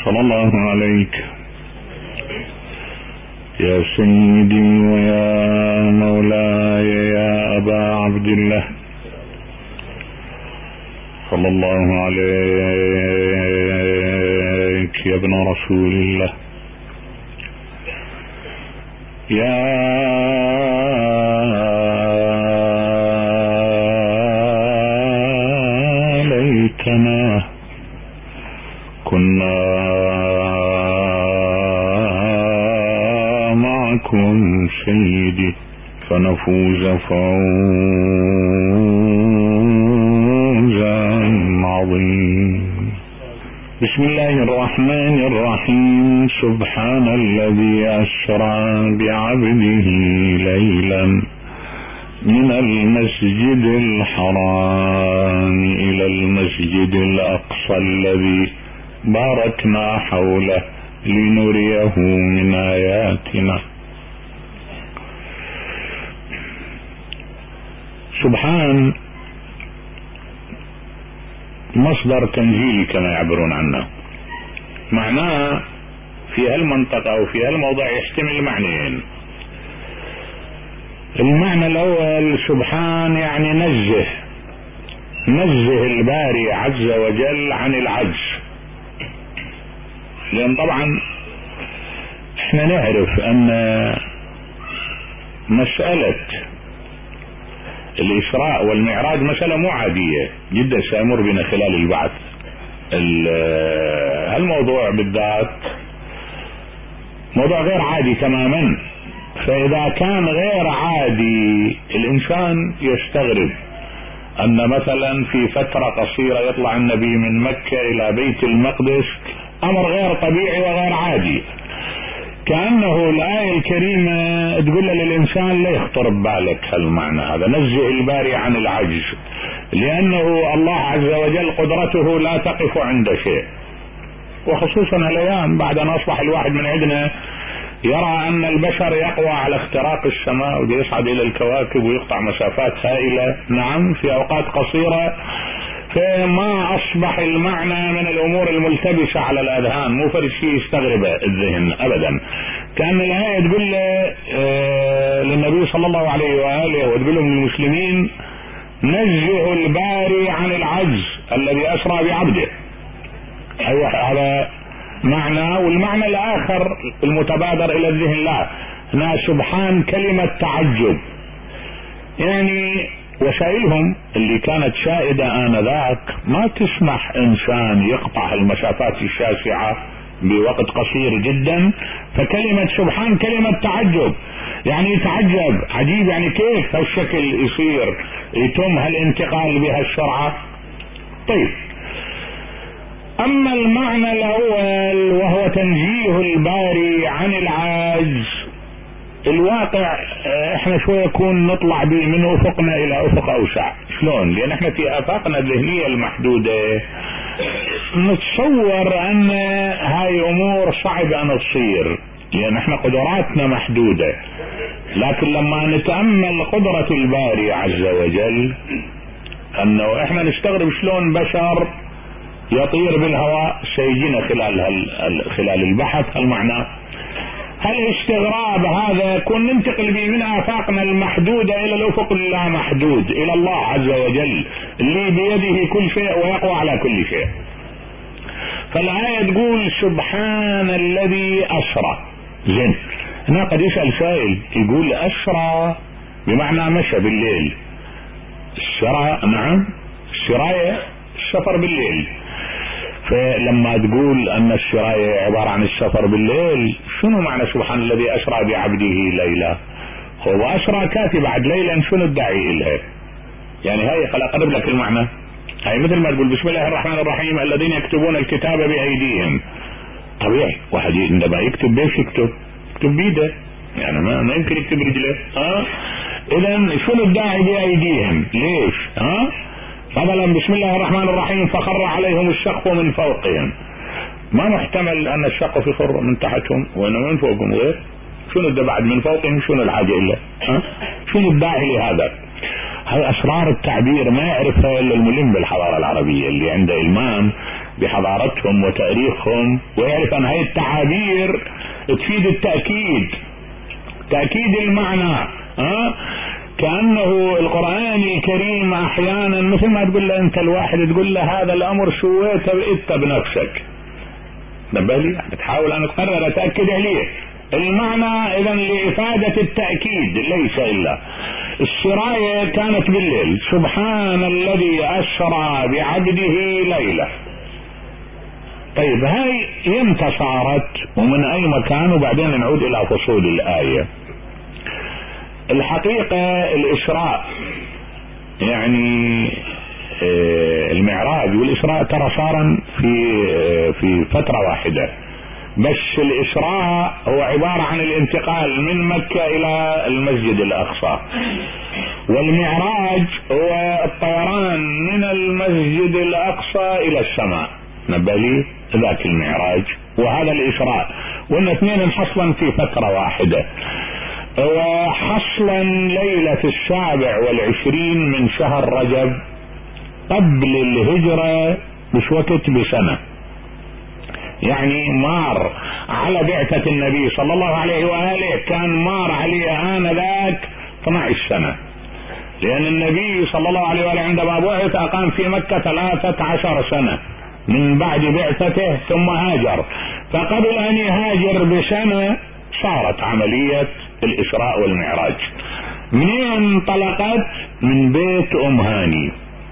صلى الله عليك يا سيدي ويا مولاي يا أبا عبد الله، صلى الله عليك يا ابن رسول الله. يا ليتنا كنا معكم سيدي فنفوز فوزا عظيما. بسم الله الرحمن الرحيم. سبحان الذي أسرى بعبده ليلا من المسجد الحرام إلى المسجد الأقصى الذي باركنا حوله لنريه من آياتنا. سبحان مصدر تنزيلي كما يعبرون عنه، معناه في هالمنطقة أو في هالموضع يحتمل معنيين. المعنى الأول سبحان يعني نزه الباري عز وجل عن العجز، لأن طبعا احنا نعرف أن مسألة الإسراء والمعراج مسألة مو عادية جدا سيمر بنا خلال البعث. هالموضوع بالذات موضوع غير عادي تماما، فإذا كان غير عادي الإنسان يستغرب أن مثلا في فترة قصيرة يطلع النبي من مكة إلى بيت المقدس، أمر غير طبيعي وغير عادي. كأنه الآية الكريمة تقول للإنسان لا يخطر ببالك هالمعنى هذا، نزه الباري عن العجز، لأنه الله عز وجل قدرته لا تقف عند شيء. وخصوصا الأيام بعد أن أصبح الواحد من عندنا يرى أن البشر يقوى على اختراق السماء ويصعد إلى الكواكب ويقطع مسافات هائلة، نعم في أوقات قصيرة، فما أصبح المعنى من الأمور الملتبسة على الأذهان، مو فرد شيء يستغرب الذهن أبدا. كان الآية تقول للنبي صلى الله عليه وآله وتقول لهم للمسلمين نزه الباري عن العجز الذي أسرى بعبده. أيوة هذا معنى. والمعنى الآخر المتبادر إلى الذهن لا هنا سبحان كلمة تعجب، يعني وسائلهم اللي كانت شائدة آنذاك ما تسمح إنسان يقطع المسافات الشاسعة بوقت قصير جدا، فكلمة سبحان كلمة تعجب، يعني يتعجب عجيب، يعني كيف هالشكل يصير يتم هالانتقال بهالسرعة. طيب، أما المعنى الأول وهو تنزيه الباري عن العجز، الواقع احنا شوية يكون نطلع به من افقنا الى افق اوسع. شلون؟ لان احنا في افاقنا الذهنية المحدودة نتصور ان هاي امور صعب ان تصير لان احنا قدراتنا محدودة، لكن لما نتأمل قدرة الباري عز وجل انه احنا نستغرب شلون بشر يطير بالهواء سيجينا خلال البحث. المعنى هالاستغراب هذا كن ننتقل به من آفاقنا المحدودة إلى الأفق اللامحدود، إلى الله عز وجل اللي بيده كل شيء ويقوى على كل شيء. فالآية تقول سبحان الذي أسرى. زين، هنا قد يسأل سائل يقول أسرى بمعنى مشى بالليل. السرى نعم، السراية السفر بالليل. فلما تقول ان السراية عبارة عن السفر بالليل، شنو معنى سبحان الذي اسرى بعبده ليلا؟ هو اسرى كافي بعد ليلا، شنو الداعي الها؟ يعني هاي خل اقرب لك المعنى. هاي مثل ما تقول بسم الله الرحمن الرحيم الذين يكتبون الكتاب بايديهم. طبيعي واحد عندما يكتب بيش يكتب بيده، يعني ما يمكن يكتب رجله. اذا شنو الداعي بايديهم؟ ليش؟ مثلا بسم الله الرحمن الرحيم فخر عليهم السقف من فوقهم، ما محتمل ان السقف يخر من تحتهم وانما من فوقهم غير. شنو ده بعد من فوقهم؟ شنو الحاجة الا شنو الداعي لهذا؟ هاي اسرار التعبير ما يعرفها الا الملم بالحضارة العربية اللي عنده المام بحضارتهم وتاريخهم، ويعرف ان هاي التعابير تفيد التأكيد، تأكيد المعنى. كأنه القرآن الكريم احيانا مثل ما تقول له انت الواحد، تقول له هذا الامر سويته انت بنفسك، نبالي بتحاول ان تقرر تأكد عليه المعنى. اذا لإفادة التأكيد ليس الا السراية كانت بالليل، سبحان الذي اسرى بعبده ليلة. طيب هاي يمتى صارت ومن اي مكان؟ وبعدين نعود الى فصول الآية. الحقيقة الإسراء يعني المعراج والإسراء ترى صارا في فترة واحدة، بس الإسراء هو عبارة عن الانتقال من مكة إلى المسجد الأقصى، والمعراج هو الطيران من المسجد الأقصى إلى السماء، نبالي ذاك المعراج وهذا الإسراء، وإن اثنين انحصلا في فترة واحدة. وحصلا ليلة 27 من شهر رجب قبل الهجرة بشوكت بسنة، يعني مار على بعثة النبي صلى الله عليه وآله، كان مار عليه آنذاك 12 سنة، لأن النبي صلى الله عليه وآله عندما بعث أقام في مكة 13 سنة من بعد بعثته ثم هاجر، فقبل أن يهاجر بسنة صارت عملية الإسراء والمعراج. منين انطلقت؟ من بيت أم هاني.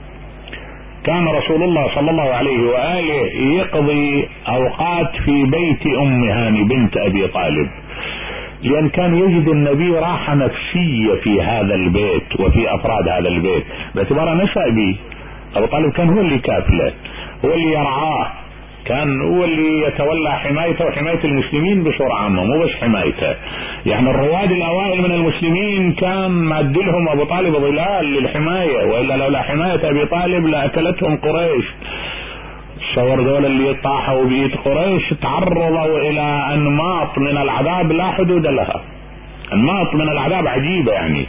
كان رسول الله صلى الله عليه وآله يقضي أوقات في بيت أم هاني بنت أبي طالب، لأن كان يجد النبي راحة نفسية في هذا البيت وفي أفراد هذا البيت، باعتبار نشأ به. أبو طالب كان هو اللي كافله، هو اللي يرعاه، كان هو اللي يتولى حمايته وحماية المسلمين بصورة عامة، مو بس حمايته. يعني الرواد الأوائل من المسلمين كان مادلهم أبو طالب ظلال للحماية، وإلا لولا حماية أبي طالب لأكلتهم قريش. تصور دول اللي طاحوا بيد قريش تعرضوا إلى أنماط من العذاب لا حدود لها، أنماط من العذاب عجيبة يعني.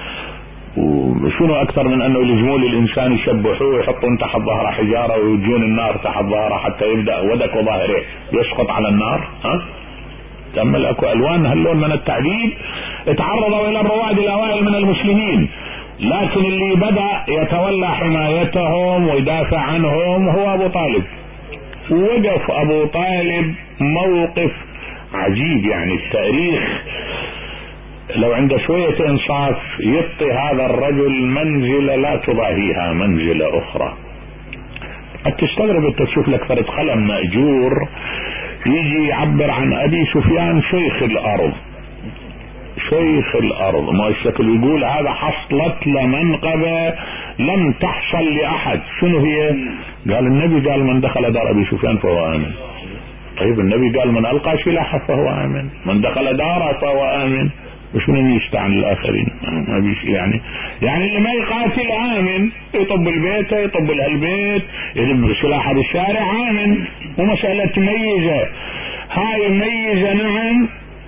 وشنو اكثر من انه يلزمون الانسان يشبحوه ويحطون تحت ظهره حجاره ويجون النار تحت ظهره حتى يبدا ودك وظاهره يسقط على النار. تأمل اكو الوان هاللون من التعذيب تعرضوا الى الرواد الاوائل من المسلمين، لكن اللي بدا يتولى حمايتهم ويدافع عنهم هو ابو طالب. وقف ابو طالب موقف عجيب، يعني التاريخ لو عنده شوية انصاف يعطي هذا الرجل منزلة لا تضاهيها منزلة اخرى. قد تستغرب انت تشوف لك فرد قلم مأجور يجي يعبر عن ابي سفيان شيخ الارض، شيخ الارض، ما الشكل يقول هذا حصلت لمنقبة لم تحصل لاحد. شنو هي؟ قال النبي قال من دخل دار ابي سفيان فهو امن. طيب النبي قال من القى سلاحه فهو امن، من دخل داره فهو امن. وشنو يستعن الاخرين؟ ما بيش يعني اللي ما يقاتل امن، يطب البيت يطب البيت يذب سلاحه بالشارع امن. ومسألة ميزة، هاي ميزة نعم،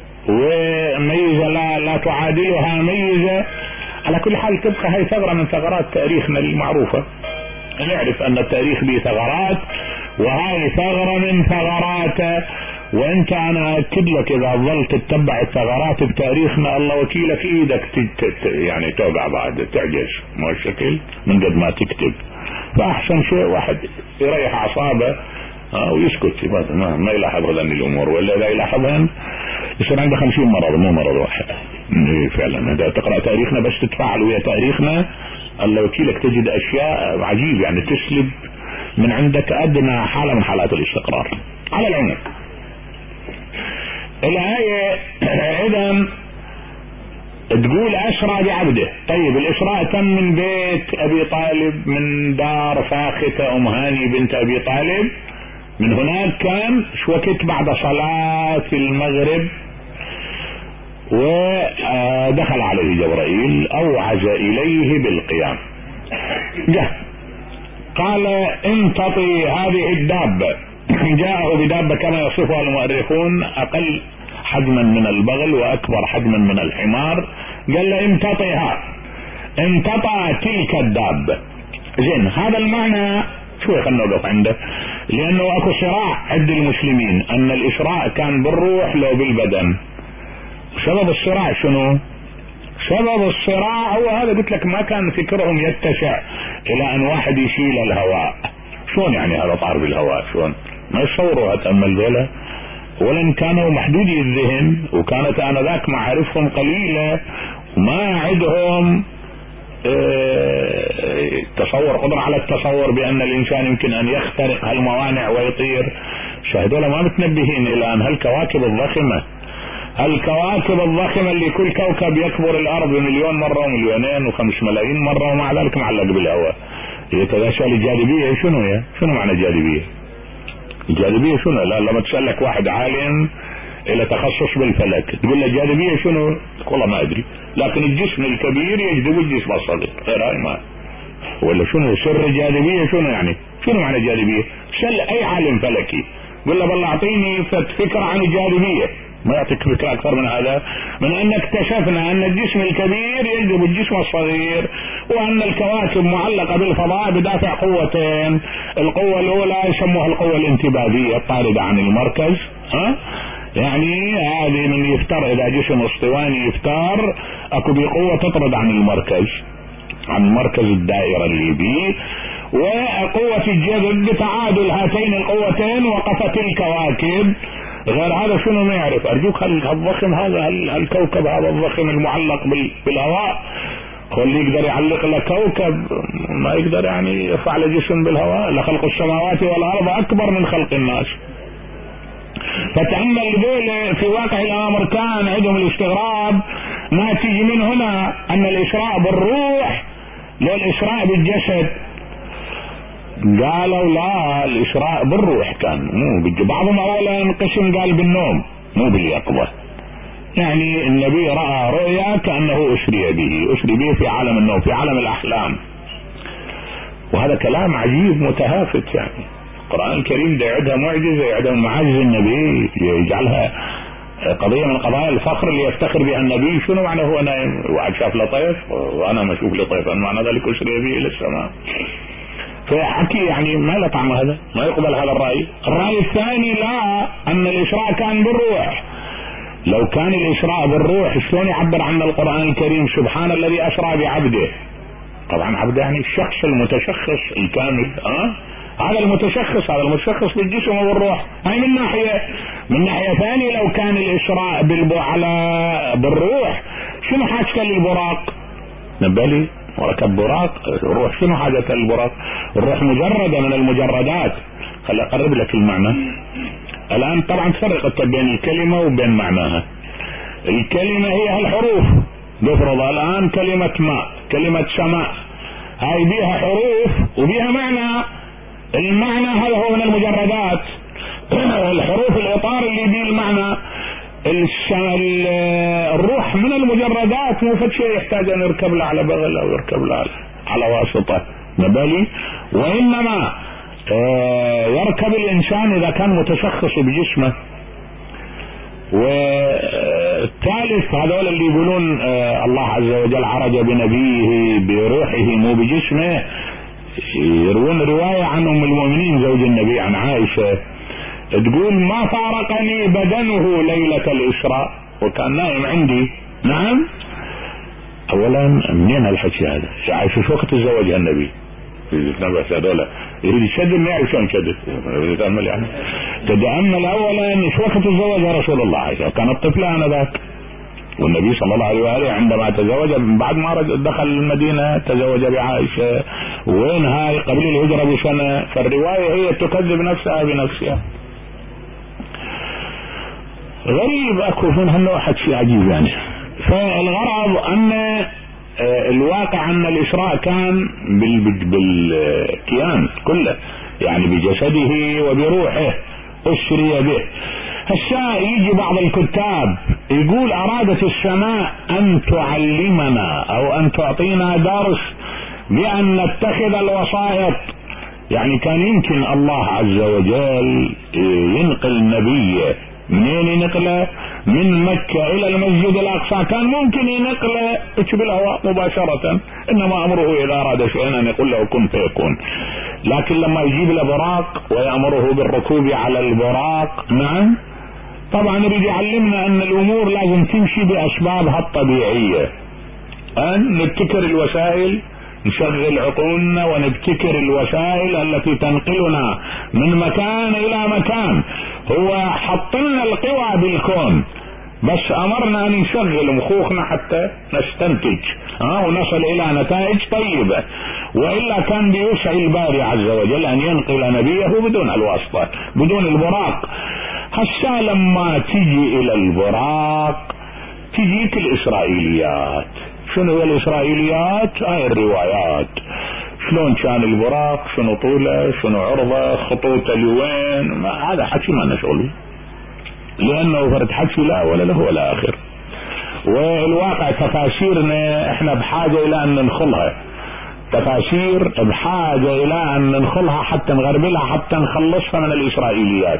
وميزة لا تعادلها ميزة. على كل حال تبقى هاي ثغرة من ثغرات تاريخنا المعروفة، نعرف ان التاريخ به ثغرات، وهاي ثغرة من ثغراته. وانت انا اكد لك اذا ظلت تتبع الثغرات بتاريخنا الله وكيلك ايدك يعني توقع بعد تعجز، ما الشكل من قد ما تكتب. فاحسن شيء واحد يريح اعصابه ويسكت ما يلاحظ هذين الامور، ولا اذا يلاحظهن يصير عنده 50 مرض مو مرض واحد. فعلا اذا تقرأ تاريخنا بس تتفاعل ويا تاريخنا الله وكيلك تجد اشياء عجيبة، يعني تسلب من عندك ادنى حالة من حالات الاستقرار. على العموم الآية اذا تقول اسرى بعبده. طيب الاسراء تم من بيت ابي طالب، من دار فاختة ام هاني بنت ابي طالب. من هناك كان شوكت بعد صلاة المغرب، ودخل عليه جبرائيل اوعز اليه بالقيام. قال امتطي هذه الدابة. جاءه بدابة كما يصفها المؤرخون اقل حجما من البغل واكبر حجما من الحمار. قال له امتطيها، امتطى تلك الدابة. زين هذا المعنى شوي خلنا نوقف عنده. لانه اكو صراع عند المسلمين ان الاسراء كان بالروح لو بالبدن. سبب الصراع شنو؟ سبب الصراع هو هذا، قلت لك ما كان فكرهم يتسع الى ان واحد يشيل الهواء. شلون يعني هذا طار بالهواء؟ شلون ما يصوروا هتأمل ذولا؟ اولا كانوا محدودي الذهن، وكانت انذاك معارفهم قليلة، وما عندهم تصور، قدر على التصور بان الانسان يمكن ان يخترق هالموانع ويطير. شاهدولا ما متنبهين الى ان هالكواكب الضخمة، الكواكب الضخمة اللي كل كوكب يكبر الارض بمليون مرة ومليونين و5 ملايين مرة، ومع ذلك معلق بالهواء. هي كذا سؤال الجاذبية شنو هي؟ شنو معنى الجاذبية؟ الجاذبية شنو؟ لا لما تسألك واحد عالم الى تخصص بالفلك تقول له الجاذبية شنو؟ والله ما ادري، لكن الجسم الكبير يجذب الجسم الصغير، غير هاي ما. ولا شنو سر الجاذبية؟ شنو يعني؟ شنو معنى الجاذبية؟ سأل اي عالم فلكي قل له بالله اعطيني فكرة عن الجاذبية، ما يعطيك فكرة اكثر من هذا، من ان اكتشفنا ان الجسم الكبير يجذب الجسم الصغير، وان الكواكب معلقة بالفضاء بدافع قوتين. القوة الاولى يسموها القوة الانتباهية الطاردة عن المركز، يعني هذه من يفتر، اذا جسم اسطواني يفتر اكو بقوة تطرد عن المركز، عن مركز الدائرة اللي بيه. وقوة الجذب بتعادل هاتين القوتين وقفت الكواكب. غير هذا شنو ما يعرف. ارجوك هالضخم هذا، الكوكب هذا الضخم المعلق بالهواء، هو اللي يقدر يعلق له كوكب؟ ما يقدر يعني يرفع له جسم بالهواء. لخلق السماوات والارض اكبر من خلق الناس. فتأمل دول في واقع الامر كان عندهم الاستغراب ناتج من هنا ان الاسراء بالروح لو الاسراء بالجسد. قالوا لا، الاسراء بالروح كان، مو بعضهم اولا قسم قال بالنوم مو باليقظة، يعني النبي رأى رؤيا كأنه اسري به في عالم النوم، في عالم الاحلام. وهذا كلام عجيب متهافت، يعني القرآن الكريم ده يعدها معجزة، يعدها من معاجز النبي، يجعلها قضية من قضايا الفخر اللي يفتخر بها النبي. شنو معنى هو نايم؟ واحد شاف لطيف وانا ما اشوف لطيف، معنى ذلك اسري به الى السماء. فحكي يعني ما له طعم، هذا ما يقبل هذا الرأي. الرأي الثاني لا، ان الاسراء كان بالروح. لو كان الاسراء بالروح شلون يعبر عن القرآن الكريم سبحان الذي اسرى بعبده؟ طبعا عبده يعني الشخص المتشخص الكامل، هذا المتشخص، هذا المتشخص بالجسم والروح. هاي من ناحية. من ناحية ثانية لو كان الاسراء بالروح شنو حاجة للبراق؟ نبالي وركب براق، الروح شنو حاجة للبراق؟ الروح مجردة من المجردات. خلي اقرب لك المعنى الان. طبعا تفرق بين الكلمة وبين معناها. الكلمة هي الحروف. نفرض الان كلمة ماء، كلمة سماء، هاي بيها حروف وبيها معنى. المعنى هذا هو من المجردات. الحروف الاطار اللي بيه المعنى. الروح من المجردات، مو فد شيء يحتاج ان يركب له على بغل او يركب له على واسطة نبالي. وانما يركب الانسان اذا كان متشخص بجسمه. والثالث هذول اللي يقولون الله عز وجل عرج بنبيه بروحه مو بجسمه، يروون رواية عن ام المؤمنين زوج النبي عن عائشة تقول ما فارقني بدنه ليلة الإسراء وكان نائم عندي. نعم. اولا منين الحكي هذا؟ عائشة شو وقت تزوجها النبي؟ هذول يريد يشدد، ما يعرف شلون يشدد. تتأمل يعني، تتأمل اولا شو وقت تزوجها رسول الله عائشة؟ كانت طفلة انذاك، والنبي صلى الله عليه وآله عندما تزوج بعد ما دخل المدينة تزوج بعائشة. وين هاي؟ قبل الهجرة بسنة. فالرواية هي تكذب نفسها بنفسها. غريب اكو من هالنوع شيء عجيب يعني. فالغرض ان الواقع ان الاسراء كان بالكيان كله، يعني بجسده وبروحه اسري به. هسا يجي بعض الكتاب يقول ارادت السماء ان تعلمنا او ان تعطينا درس بان نتخذ الوسائط. يعني كان يمكن الله عز وجل ينقل نبيه منين ينقله؟ من مكة الى المسجد الاقصى. كان ممكن ينقله بالهواء مباشرة، انما امره اذا اراد شيئا ان يقول له كن فيكون. لكن لما يجيب له براق ويأمره بالركوب على البراق، نعم، طبعا يريد يعلمنا ان الامور لازم تمشي باسبابها الطبيعية، ان نبتكر الوسائل، نشغل عقولنا ونبتكر الوسائل التي تنقلنا من مكان الى مكان. هو حطلنا القوى بالكون، بس امرنا ان نشغل مخوخنا حتى نستنتج ونصل الى نتائج طيبة، والا كان بيوسع الباري عز وجل ان ينقل نبيه بدون الواسطة، بدون البراق. هسا لما تجي الى البراق تجيك الاسرائيليات. شنو هي الاسرائيليات؟ هاي الروايات، شلون كان البراق، شنو طوله، شنو عرضه، خطوطه لوين، هذا حكي ما لنا شغل، لانه فرد حكي لا ولا له ولا اخر. والواقع تفاسيرنا احنا بحاجة الى ان ننخلها، تفاسير بحاجة الى ان ننخلها حتى نغربلها، حتى نخلصها من الاسرائيليات.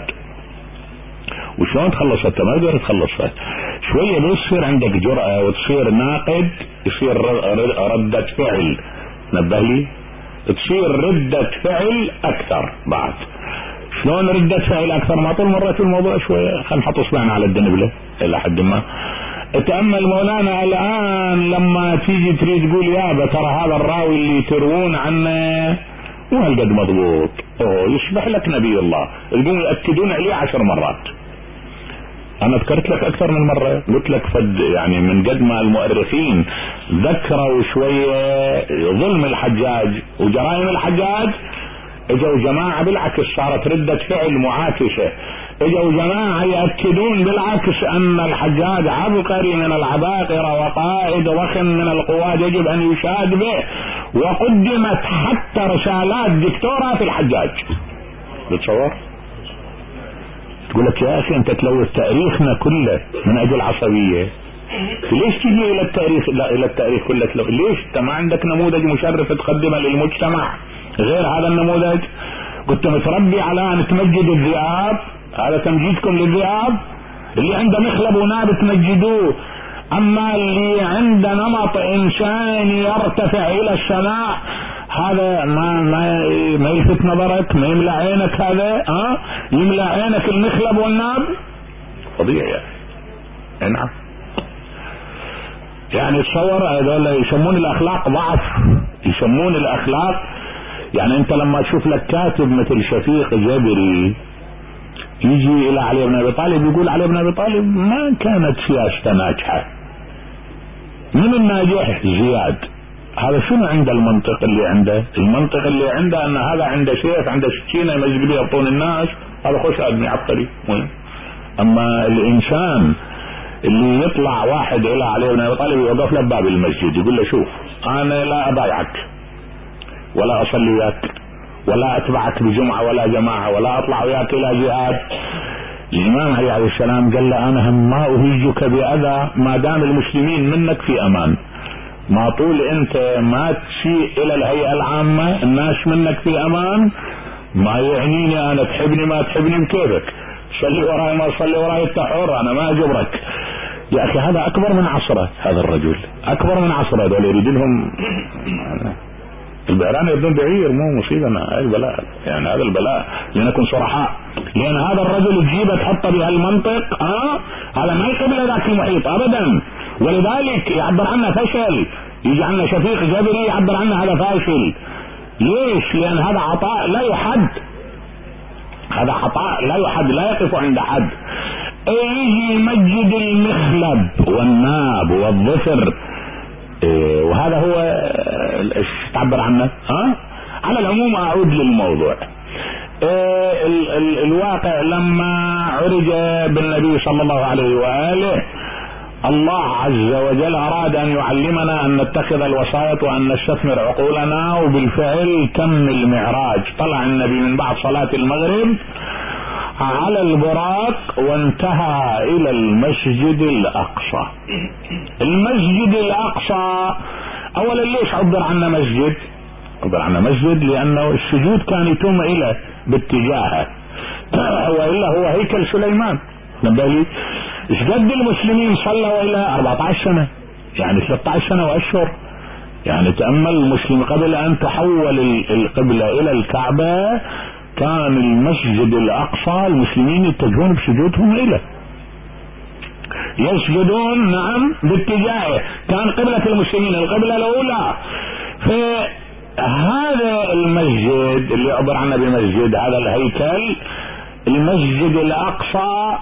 وشلون تخلصها؟ انت ما تقدر تخلصها. شوية بس يصير عندك جرأة وتصير ناقد، يصير ردة فعل، نبه لي، تصير ردة فعل اكثر. بعد شلون ردة فعل اكثر؟ ما طول مرة الموضوع شوية، خلينا نحط اصبعنا على الدنبلة الى حد ما. تأمل مولانا الان لما تيجي تريد تقول يابا ترى هذا الراوي اللي تروون عنه مو هالقد مضبوط، يشبح لك نبي الله، يقوموا يأكدون عليه 10 مرات. انا ذكرت لك اكثر من مرة، قلت لك فد يعني من قد ما المؤرخين ذكروا شوية ظلم الحجاج وجرائم الحجاج، اجوا جماعة بالعكس صارت ردة فعل معاكسة، اجوا جماعة يأكدون بالعكس ان الحجاج عبقري من العباقرة وقائد ضخم من القواد يجب ان يشاد به، وقدمت حتى رسالات دكتوراه في الحجاج. بتصور؟ تقول لك يا اخي انت تلوث تاريخنا كله من اجل عصبية، ليش تجي الى التاريخ؟ لا الى التاريخ كله ليش؟ انت ما عندك نموذج مشرف تقدمه للمجتمع غير هذا النموذج؟ كنت متربي على ان تمجد الذئاب، هذا تمجيدكم للذئاب، اللي عنده مخلب وناب تمجدوه، اما اللي عنده نمط انساني يرتفع الى السماء هذا ما يلفت نظرك، ما يملأ عينك، هذا يملأ عينك المخلب والناب، طبيعي يعني. نعم، يعني تصور هذول يسمون الاخلاق ضعف، يسمون الاخلاق. يعني انت لما تشوف لك كاتب مثل شفيق جبري يجي الى علي بن ابي طالب يقول علي بن ابي طالب ما كانت سياسته ناجحة، من الناجح زياد. هذا شنو عنده؟ المنطق اللي عنده، المنطق اللي عنده ان هذا عنده سيف، عنده سكينة يمزق بها بطون الناس، هذا خوش ادمي عبقري. اما الانسان اللي يطلع واحد الى علي بن ابي طالب يوقف له باب المسجد يقول له شوف انا لا ابايعك ولا اصلي وياك ولا اتبعك بجمعة ولا جماعة ولا اطلع وياك الى جهاد. الامام علي عليه السلام قال له انا هم ما اهيجك باذى ما دام المسلمين منك في امان، ما طول انت ما تسيء الى الهيئة العامة الناس منك في امان، ما يعنيني انا تحبني ما تحبني بكيفك، صلي وراي ما صلي وراي انت حر، انا ما اجبرك. يا اخي هذا اكبر من عصره، هذا الرجل اكبر من عصره. هذول يريدونهم البعران يبدون بعير، مو مصيبة، هاي البلاء، يعني هذا البلاء لنكن صرحاء، لان هذا الرجل تجيبه تحطه بهالمنطق هذا ما يقبل ذاك المحيط ابدا، ولذلك يعبر عنه فشل. يجي عنا شفيق جبري يعبر عنه هذا فاشل. ليش؟ لان هذا عطاء لا يحد، هذا عطاء لا يحد، لا يقف عند حد. يجي يمجد المخلب والناب والظفر، وهذا هو ايش تعبر عنه. على العموم اعود للموضوع. الواقع لما عرج بالنبي صلى الله عليه وآله الله عز وجل اراد ان يعلمنا ان نتخذ الوسائط وان نستثمر عقولنا، وبالفعل تم المعراج. طلع النبي من بعد صلاة المغرب على البراق وانتهى الى المسجد الاقصى. المسجد الاقصى اولا ليش عبر عنه مسجد؟ عبر عنه مسجد لانه السجود كان يتم اليه باتجاهه، والا هو هيكل سليمان. نبالي ايش قد المسلمين صلوا الى 14 سنة، يعني 13 سنة واشهر يعني تأمل المسلم قبل ان تحول القبلة الى الكعبة كان المسجد الاقصى المسلمين يتجهون بسجودهم اليه، يسجدون نعم باتجاهه، كان قبلة المسلمين القبلة الاولى. فهذا المسجد اللي عبر عنه بمسجد، هذا الهيكل المسجد الاقصى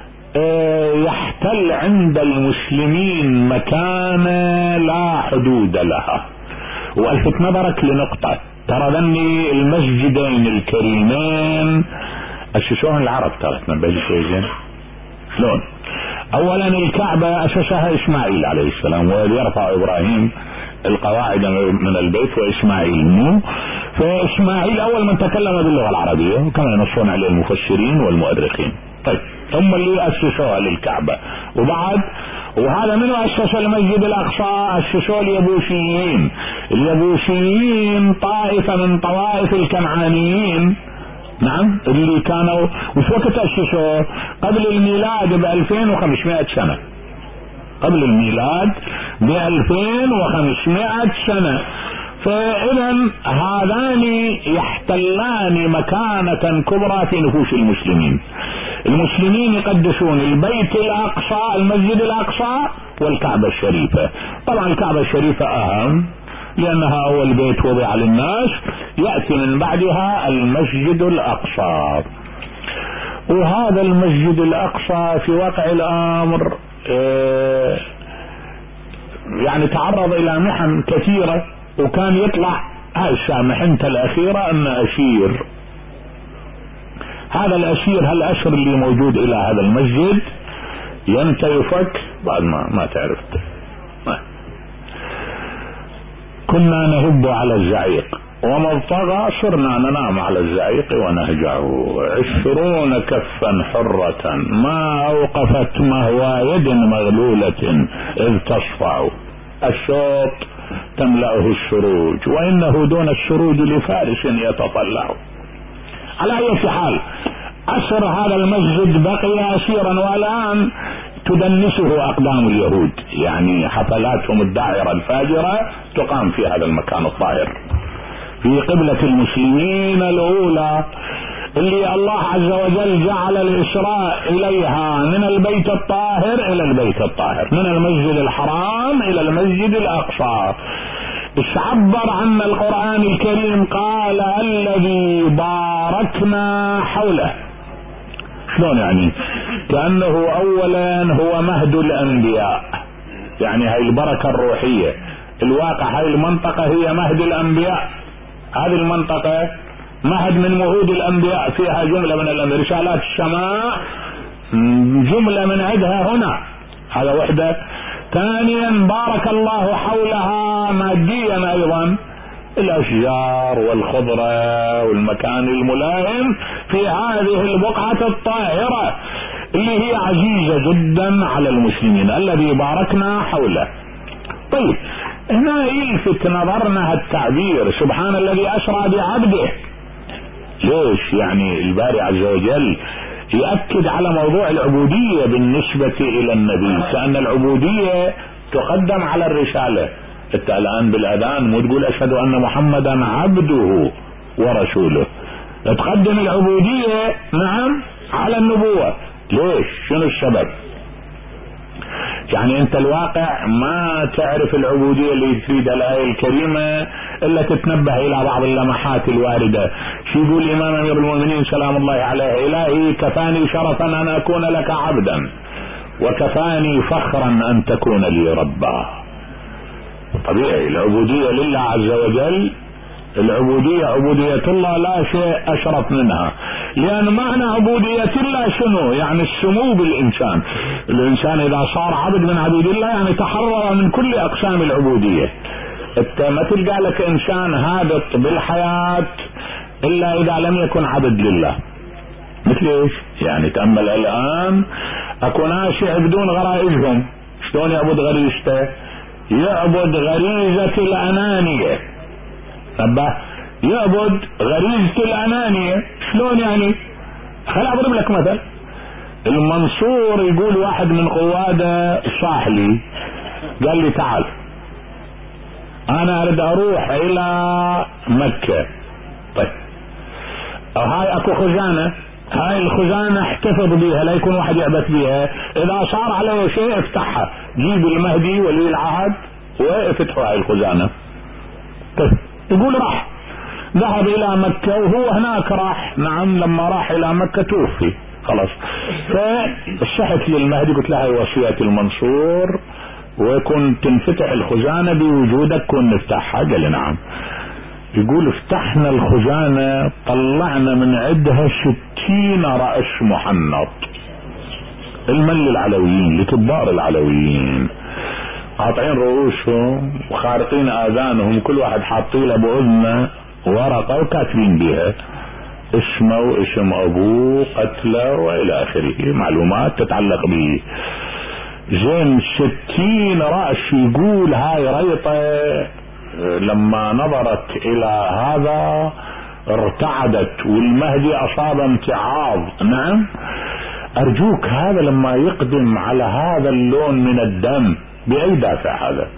يحتل عند المسلمين مكانة لا حدود لها. والفت نظرك لنقطة، ترى ذني المسجدين الكريمين اسسوهن العرب، ترى تنبه شيء شلون؟ اولا الكعبة اسسها اسماعيل عليه السلام، ويرفع ابراهيم القواعد من البيت واسماعيل مو، فاسماعيل اول من تكلم باللغة العربية وكما ينصون عليه المفسرين والمؤرخين. طيب هم اللي اسسوها للكعبة، وبعد وهذا منو اسس المسجد الاقصى؟ اسسوه اليبوسيين. اليبوسيين طائفة من طوائف الكنعانيين، نعم، اللي كانوا وش وقت اسسوه؟ قبل الميلاد ب 2500 سنة، قبل الميلاد ب 2500 سنة. فإذا هذان يحتلان مكانة كبرى في نفوس المسلمين. المسلمين يقدسون البيت الأقصى، المسجد الأقصى والكعبة الشريفة. طبعا الكعبة الشريفة أهم لأنها أول بيت وضع للناس، يأتي من بعدها المسجد الأقصى. وهذا المسجد الأقصى في واقع الأمر يعني تعرض إلى محن كثيرة، وكان يطلع هسه محنته الأخيرة أن أشير، هذا الأشير هالأشر اللي موجود إلى هذا المسجد ينتهي يفك بعد ما تعرف. كنا نهب على الزعيق وما طغى، صرنا ننام على الزعيق ونهجعه. 20 كفا حرة ما أوقفت مهوى يد مغلولة إذ تصفع، الشوط تملأه السروج وإنه دون السروج لفارس يتطلع. على أي حال أسر هذا المسجد بقي أسيرا، والآن تدنسه أقدام اليهود، يعني حفلاتهم الداعرة الفاجرة تقام في هذا المكان الطاهر في قبلة المسلمين الأولى، اللي الله عز وجل جعل الإسراء إليها من البيت الطاهر إلى البيت الطاهر، من المسجد الحرام إلى المسجد الأقصى. عبر عن القرآن الكريم قال الذي باركنا حوله. شلون يعني؟ كأنه أولا هو مهد الأنبياء، يعني هاي البركة الروحية. الواقع هاي المنطقة هي مهد الأنبياء، هذه المنطقة مهد من مهود الأنبياء، فيها جملة من رسالات السماء، جملة من عدها هنا، هذا وحدة. ثانيا بارك الله حولها ماديا أيضا، الأشجار والخضرة والمكان الملائم في هذه البقعة الطاهرة اللي هي عزيزة جدا على المسلمين، الذي باركنا حوله. طيب هنا يلفت نظرنا التعبير سبحان الذي أسرى بعبده. ليش؟ يعني الباري عز وجل يؤكد على موضوع العبودية بالنسبة إلى النبي، كأن العبودية تقدم على الرسالة. انت الآن بالأذان مو تقول أشهد أن محمدا عبده ورسوله، تقدم العبودية نعم على النبوة. ليش؟ شنو السبب؟ يعني انت الواقع ما تعرف العبودية اللي تريدها الآية الكريمة الا تتنبه الى بعض اللمحات الواردة. شو يقول الامام امير المؤمنين سلام الله عليه؟ الهي كفاني شرفا ان اكون لك عبدا وكفاني فخرا ان تكون لي ربا. طبيعي العبودية لله عز وجل، العبودية عبودية الله لا شيء اشرف منها، لان معنى عبودية الله شنو؟ يعني السمو بالانسان. الانسان اذا صار عبد من عبيد الله يعني تحرر من كل اقسام العبودية. انت ما تلقى لك انسان هابط بالحياة الا اذا لم يكن عبد لله. مثل ايش؟ يعني تأمل الان اكو ناس يعبدون غرائزهم. شلون يعبد غريزته؟ يعبد غريزة الانانية. يعبد غريزة الانانية. شلون يعني؟ خل اضرب لك مثل. المنصور يقول واحد من قواده صاحلي قال لي تعال انا اريد اروح الى مكة. طيب هاي اكو خزانة، هاي الخزانة احتفظ بيها لا يكون واحد يعبث بيها، اذا صار عليه شيء افتحها، جيب المهدي ولي العهد وافتحوا هاي الخزانة. طيب يقول راح ذهب الى مكة، وهو هناك راح، نعم لما راح الى مكة توفي خلاص. فشحت للمهدي قلت له هاي وصية المنصور، وكنت تنفتح الخزانة بوجودك كن نفتحها. قال لي نعم. يقول افتحنا الخزانة طلعنا من عندها 60 رأس محنط، المل العلويين لكبار العلويين، قاطعين رؤوسهم وخارقين آذانهم، كل واحد حاطين له بأذنه ورقة وكاتبين بها اسمه واسم ابوه قتله والى اخره، معلومات تتعلق به. زين 60 رأس. يقول هاي ريطة لما نظرت الى هذا ارتعدت، والمهدي اصاب امتعاض. نعم ارجوك هذا لما يقدم على هذا اللون من الدم باي دافع هذا؟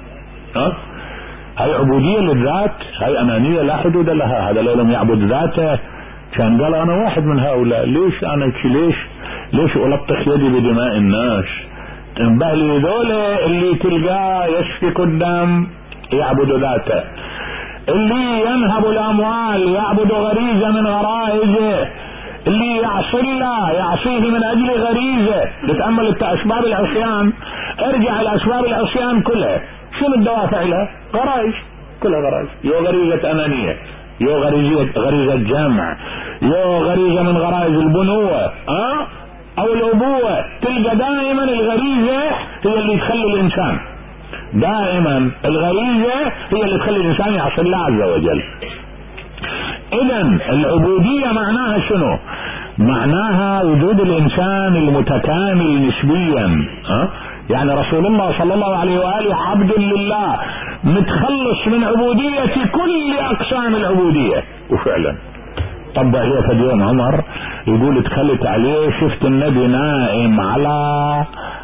هاي عبودية للذات، هاي انانية لا حدود لها. هذا لو لم يعبد ذاته كان قال انا واحد من هؤلاء، ليش انا ليش الطخ يدي بدماء الناس؟ انبه لي ذولا اللي تلقاه يسفك الدم يعبد ذاته، اللي ينهب الاموال يعبد غريزة من غرائزه، اللي يعصي الله يعصيه من اجل غريزة. تتأمل اسباب العصيان، ارجع الاسباب العصيان كلها شنو الدوافع لها؟ غرائز، كلها غرائز. يو غريزة انانية، يو غريزة جمع، يو غريزة من غرائز البنوة او الابوة. تلقى دائما الغريزة هي اللي تخلي الانسان، دائما الغريزة هي اللي تخلي الانسان يعصي الله عز وجل. اذا العبودية معناها شنو؟ معناها وجود الانسان المتكامل نسبيا. يعني رسول الله صلى الله عليه وآله عبد لله متخلص من عبودية كل اقسام العبودية. وفعلا طبع لي في اليوم عمر يقول دخلت عليه شفت النبي نائم على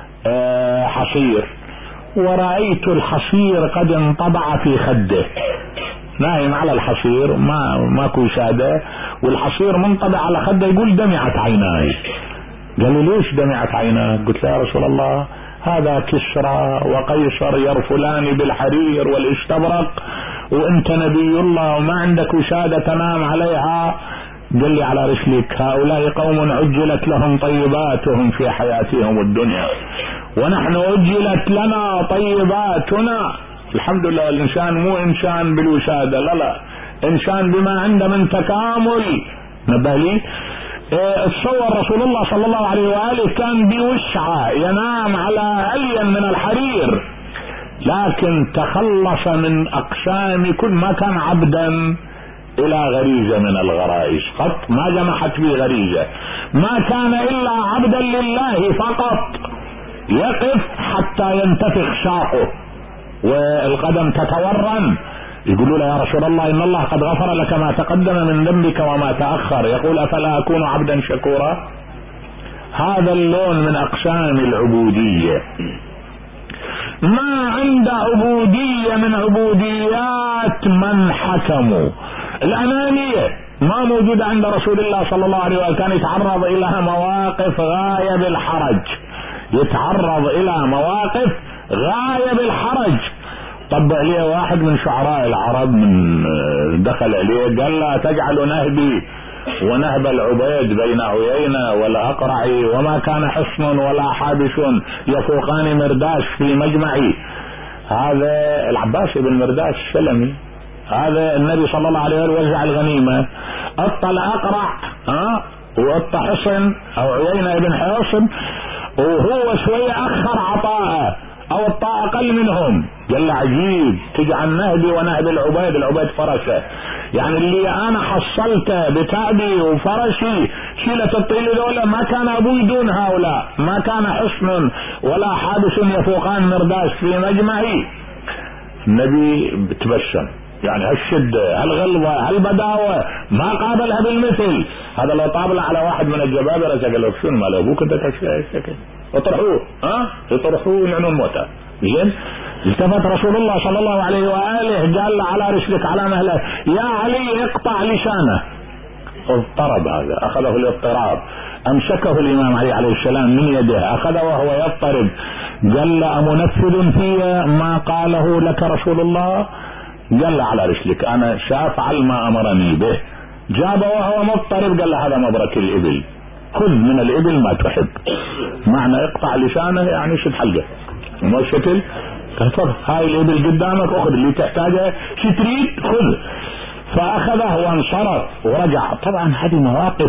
حصير، ورأيت الحصير قد انطبع في خده، نايم على الحصير ماكو سادة والحصير منطبع على خده. يقول دمعت عيناي. قالوا ليش دمعت عيناك؟ قلت له يا رسول الله هذا كسرى وقيصر يرفلان بالحرير والاستبرق، وانت نبي الله وما عندك وسادة تنام عليها. قال لي على رسلك هؤلاء قوم عجلت لهم طيباتهم في حياتهم الدنيا، ونحن عجلت لنا طيباتنا. الحمد لله الانسان مو انسان بالوسادة، لا انسان بما عنده من تكامل. نبالي اتصور رسول الله صلى الله عليه وآله كان بوسعة ينام على ألين من الحرير، لكن تخلص من اقسام كل ما كان عبدا الى غريزة من الغرائز قط ما جمحت به غريزة، ما كان الا عبدا لله فقط، يقف حتى ينتفخ ساقه والقدم تتورم. يقولوا له يا رسول الله ان الله قد غفر لك ما تقدم من ذنبك وما تأخر. يقول افلا اكون عبدا شكورا؟ هذا اللون من اقسام العبودية. ما عند عبودية من عبوديات من حكموا. الأنانية ما موجودة عند رسول الله صلى الله عليه وسلم، كان يتعرض إلى مواقف غاية بالحرج، يتعرض إلى مواقف غاية بالحرج. طبع عليه واحد من شعراء العرب من دخل عليه قال لا تجعل نهبي ونهب العبيد بين عيينة والأقرع، وما كان حصن ولا حابس يفوقان مرداش في مجمعي. هذا العباس بن مرداش السلمي، هذا النبي صلى الله عليه وسلم وزع الغنيمة، اطل أقرع واطل حصن او عيينة بن حصن، وهو شوية اخر عطاءه او الطاعة اقل منهم. قال عجيب تجعل نهبي ونهب العبيد فرسه، يعني اللي انا حصلته بتعبي وفرسي شيلة الطيل دولة ما كان ابوي دون هؤلاء، ما كان حصن ولا حابس يفوقان مرداس في مجمعي. النبي بتبسم، يعني هالشدة هالغلظة هالبداوة ما قابلها بالمثل. هذا لو طابل على واحد من الجبابرة قال له شنو مال ابوك انت تشكي اطرحوه يطرحوه ينعنون موته. زين التفت رسول الله صلى الله عليه وآله قال له على رسلك على مهله يا علي اقطع لسانه. اضطرب هذا، اخذه الاضطراب، امسكه الامام علي عليه السلام من يده، اخذه وهو يضطرب، قال له امنفذ في ما قاله لك رسول الله؟ قال له على رسلك انا سافعل ما امرني به. جابه وهو مضطرب قال له هذا مبرك الابل، خذ من الابل ما تحب. معنى اقطع لسانه يعني شد حلقه، مو شكل تفضل هاي الابل قدامك اخذ اللي تحتاجه، شو تريد خذ. فاخذه وانصرف ورجع. طبعا هذه مواقف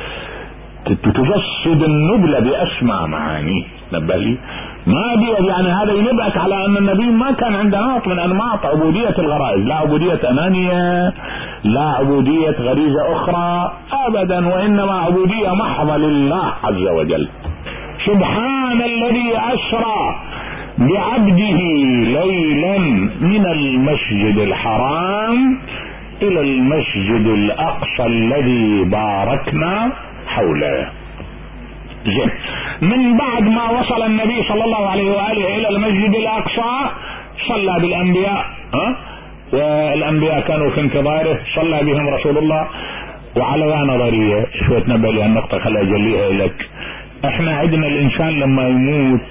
تجسد النبلة باسمى معاني. نبه لي ما بي يعني هذا ينبئك على ان النبي ما كان عنده نمط من انماط عبودية الغرائز، لا عبودية انانية، لا عبودية غريزة اخرى ابدا، وانما عبودية محضة لله عز وجل. سبحان الذي اسرى بعبده ليلا من المسجد الحرام الى المسجد الاقصى الذي باركنا حوله. زين. من بعد ما وصل النبي صلى الله عليه وآله الى المسجد الاقصى صلى بالانبياء، والانبياء كانوا في انتظاره، صلى بهم رسول الله. وعلى نظرية شوية نبه لي النقطة خلي اجليها لك. احنا عندنا الانسان لما يموت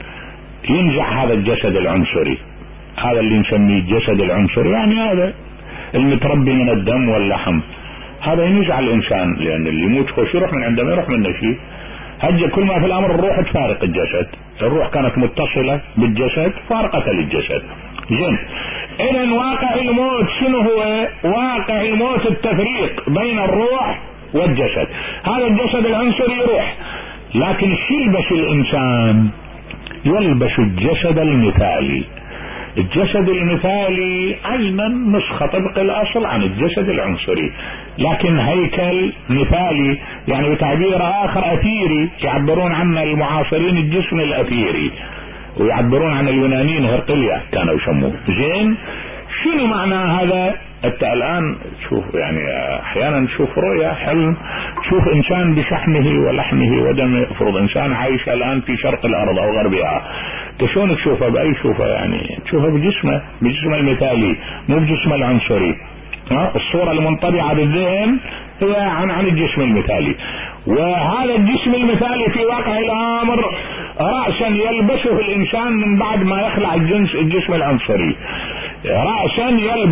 ينزع هذا الجسد العنصري، هذا اللي نسميه الجسد العنصري، يعني هذا المتربي من الدم واللحم، هذا ينزع الانسان، لان اللي يموت خوش يروح من عنده ما يروح منه شيء. هجة كل ما في الامر الروح تفارق الجسد، الروح كانت متصلة بالجسد فارقت للجسد. زين. اذا واقع الموت شنو هو؟ واقع الموت التفريق بين الروح والجسد. هذا الجسد العنصري يروح، لكن شو يلبس الانسان؟ يلبس الجسد المثالي. الجسد المثالي عينا نسخة طبق الاصل عن الجسد العنصري، لكن هيكل مثالي، يعني بتعبير اخر اثيري، يعبرون عنه المعاصرين الجسم الاثيري، ويعبرون عن اليونانيين هرقليا كانوا يسموه. زين. شنو معنى هذا؟ انت الان شوف يعني احيانا تشوف رؤيا حلم، تشوف انسان بشحمه ولحمه ودمه، افرض انسان عايش الان في شرق الارض او غربها، شلون تشوفه؟ باي شوفه؟ يعني تشوفه بجسمه المثالي، مو بجسمه العنصري. الصورة المنطبعة بالذهن هي عن الجسم المثالي. وهذا الجسم المثالي في واقع الامر رأسا يلبسه الانسان من بعد ما يخلع الجسم العنصري، رأسا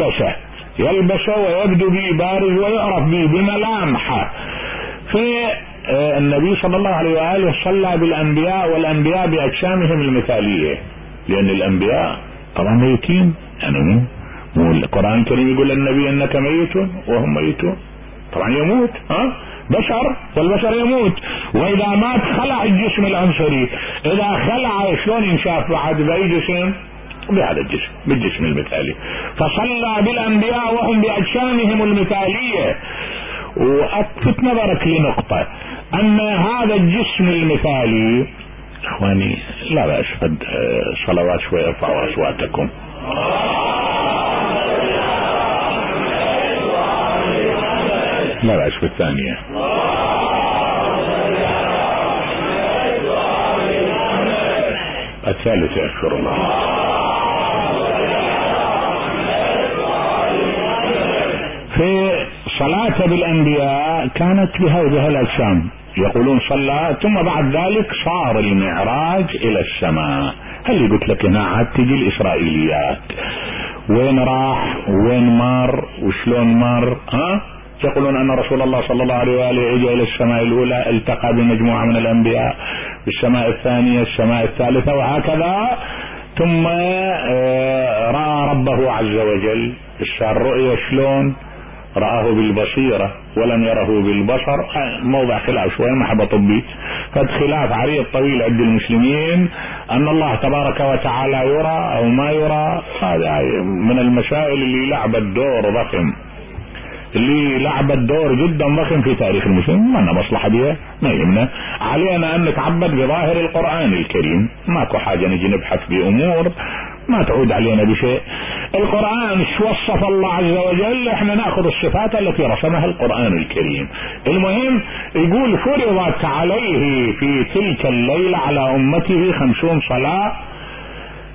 يلبسه ويبدو به بارز ويعرف به بملامحه. في النبي صلى الله عليه وآله صلى بالانبياء، والانبياء باجسامهم المثالية، لان الانبياء طبعا ميتين، يعني مو القرآن الكريم يقول للنبي انك ميت وهم ميتون، طبعا يموت، بشر والبشر يموت. واذا مات خلع الجسم العنصري، اذا خلع شلون ينشاف بعد باي جسم؟ بهذا الجسم، بالجسم المثالي. فصلى بالانبياء وهم باجسامهم المثالية. والفت نظرك لنقطة، ان هذا الجسم المثالي اخواني لا بأس قد صلوات شوي ارفعوا اصواتكم. لا بأس بالثانية. الثالثة أشكر الله. في صلاة بالأنبياء كانت بها الأجسام، يقولون صلى، ثم بعد ذلك صار المعراج إلى السماء. هل قلت لك هنا عاد تجي الإسرائيليات، وين راح وين مر وشلون مر؟ يقولون ان رسول الله صلى الله عليه وآله اجى الى السماء الاولى، التقى بمجموعة من الانبياء، بالسماء الثانية، السماء الثالثة، وهكذا، ثم رأى ربه عز وجل. الرؤية شلون؟ رآه بالبصيرة ولم يره بالبصر، موضع خلاف شوية، محبة طبي، قد خلاف عريض طويل عند المسلمين ان الله تبارك وتعالى يرى او ما يرى. هذا من المسائل اللي لعبت دور ضخم، اللي لعبت دور جدا ضخم في تاريخ المسلمين. ما لنا مصلحة بها، ما يهمنا، علينا ان نتعبد بظاهر القرآن الكريم، ماكو حاجة نجي نبحث بامور ما تعود علينا بشيء. القرآن شو وصف الله عز وجل، احنا ناخذ الصفات التي رسمها القرآن الكريم. المهم يقول فرضت عليه في تلك الليلة على امته 50 صلاة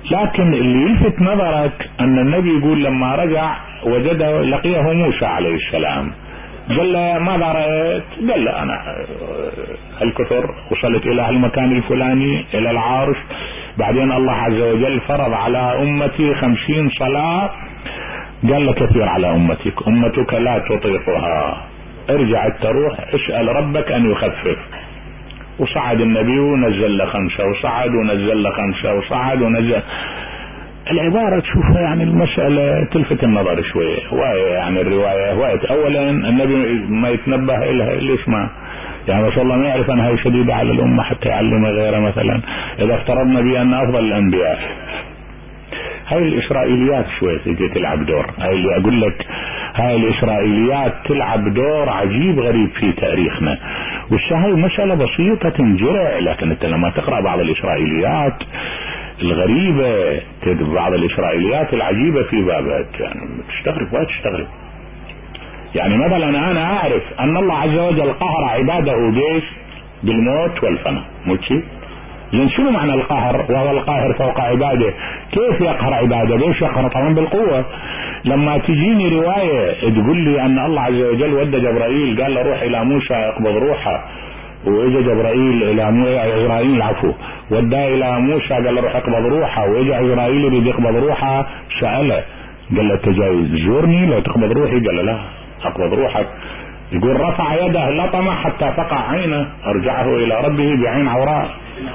لكن اللي يلفت نظرك ان النبي يقول لما رجع وجده لقيه موسى عليه السلام، قال له ماذا رأيت؟ قال له انا الكثر، وصلت الى المكان الفلاني الى العرش، بعدين الله عز وجل فرض على امتي 50 صلاة، قال له كثير على امتك، امتك لا تطيقها، ارجع تروح اسأل ربك ان يخفف. وصعد النبي ونزل له 5، وصعد ونزل له 5، وصعد ونزل. العبارة تشوفها يعني المسألة تلفت النظر شوية، يعني الرواية هواية. اولا النبي ما يتنبه لها اللي يسمع، يعني ما شاء الله ما يعرف انها شديدة على الامة حتى يعلم غيره. مثلا اذا افترضنا بان افضل الانبياء، هاي الاسرائيليات شوية تجي تلعب دور، هاي اللي اقول لك، هاي الاسرائيليات تلعب دور عجيب غريب في تاريخنا. والشهي مسألة بسيطة تنجرع، لكن انت لما تقرأ بعض الاسرائيليات الغريبة، بعض الاسرائيليات العجيبة في بابك، يعني تستغرب وتستغرب. يعني مثلا انا اعرف ان الله عز وجل قهر عباده بيش بالموت والفناء، ماشي؟ لان شنو معنى القهر؟ وهو القاهر فوق عباده. كيف يقهر عباده؟ ليش يقهر؟ طبعا بالقوة. لما تجيني رواية تقول لي ان الله عز وجل ودى جبرائيل قال له روح الى موسى اقبض روحه، واجا جبرائيل الى عزرائيل، العفو، وداه الى موسى قال له روح اقبض روحه، واجا عزرائيل يريد يقبض روحه، سأله قال له انت جاي تزورني لو تقبض روحي؟ قال له لا اقبض روحك. يقول رفع يده لطمه حتى تقع عينه، ارجعه الى ربه بعين عوراء.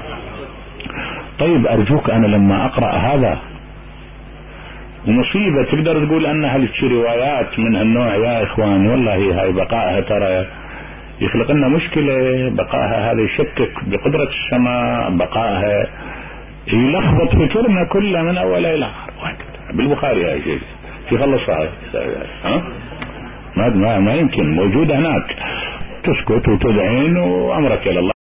طيب ارجوك انا لما اقرأ هذا مصيبة تقدر تقول انها لك روايات من هالنوع يا اخوان، والله هاي بقائها ترى يخلق لنا مشكلة. بقائها هذا يشكك بقدرة السماء، بقائها يلخبط فكرنا كله من اول الى اخر. بالبخاري هاي شيء في خلصها، ها ما يمكن موجودة هناك. تسكت وتدعين وامرك الى الله.